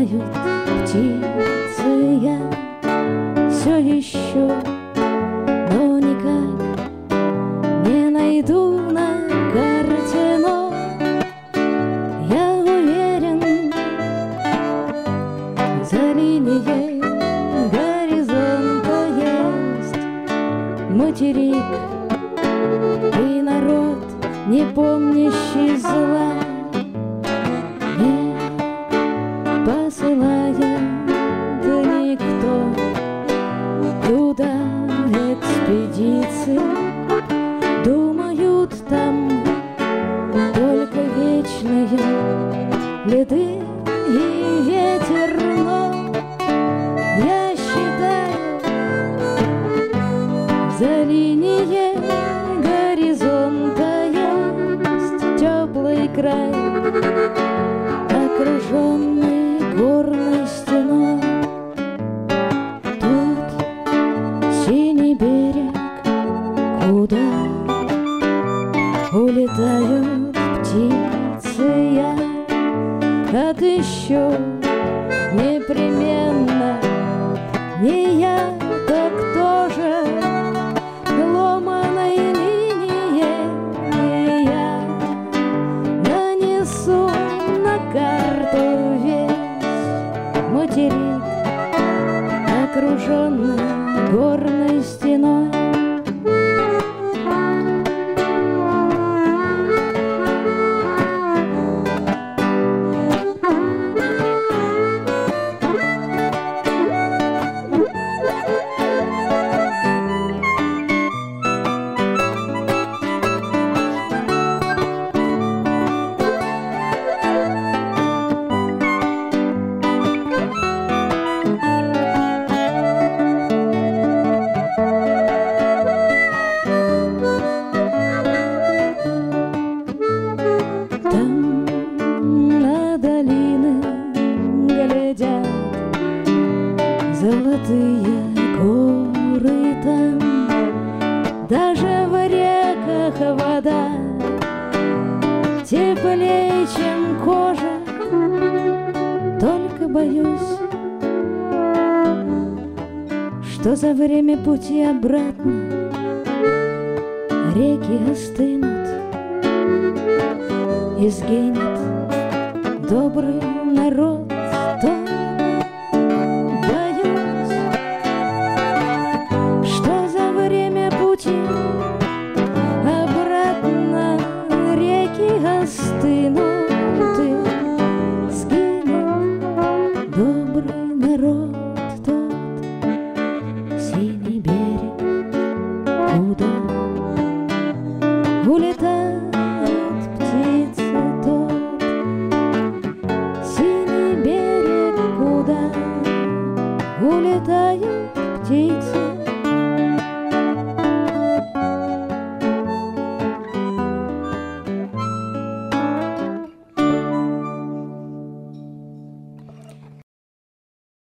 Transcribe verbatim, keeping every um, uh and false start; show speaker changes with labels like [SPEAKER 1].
[SPEAKER 1] Улетают птицы, я все ищу, но никак не найду на карте, но я уверен, за линией горизонта есть материк и народ, не помнящий зла, не посылает никто туда экспедиции. Думают, там только вечные леды и ветер, но я считаю, за линией горизонта есть теплый край, окруженный горной стеной. Тут синий берег, куда улетают птицы, я отыщу непременно. Не я, так тоже ломаной линией я нанесу на карту весь материк, окруженный горной стеной. Золотые горы там, даже в реках вода теплее, чем кожа. Только боюсь, что за время пути обратно реки остынут и сгинет добрый народ. Обратно реки остынут и сгинет добрый народ. Тот синий берег, куда улетают птицы, тот синий берег, куда улетают птицы.